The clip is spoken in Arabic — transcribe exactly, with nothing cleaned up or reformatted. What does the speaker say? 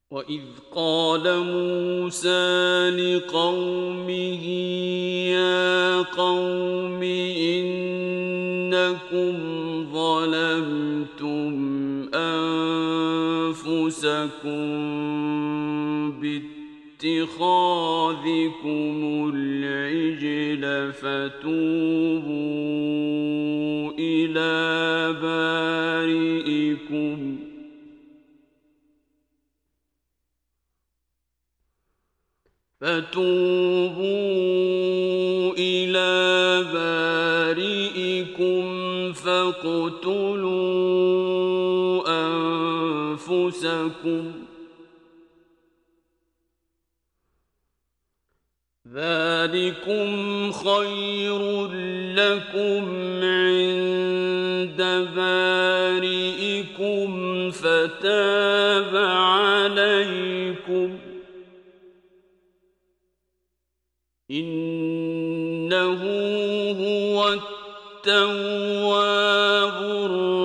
وَإِذْ قَالَ مُوسَىٰ لِقَوْمِهِ يَا قَوْمِ إِنَّكُمْ ظَلَمْتُمْ أَنفُسَكُم بِاتِّخَاذِكُمُ الْعِجْلَ فَتُوبُوا إِلَىٰ بَارِئِكُمْ فتوبوا إلى بارئكم فاقتلوا أنفسكم ذلكم خير لكم عند بارئكم فتاب عليكم إنه هو التواب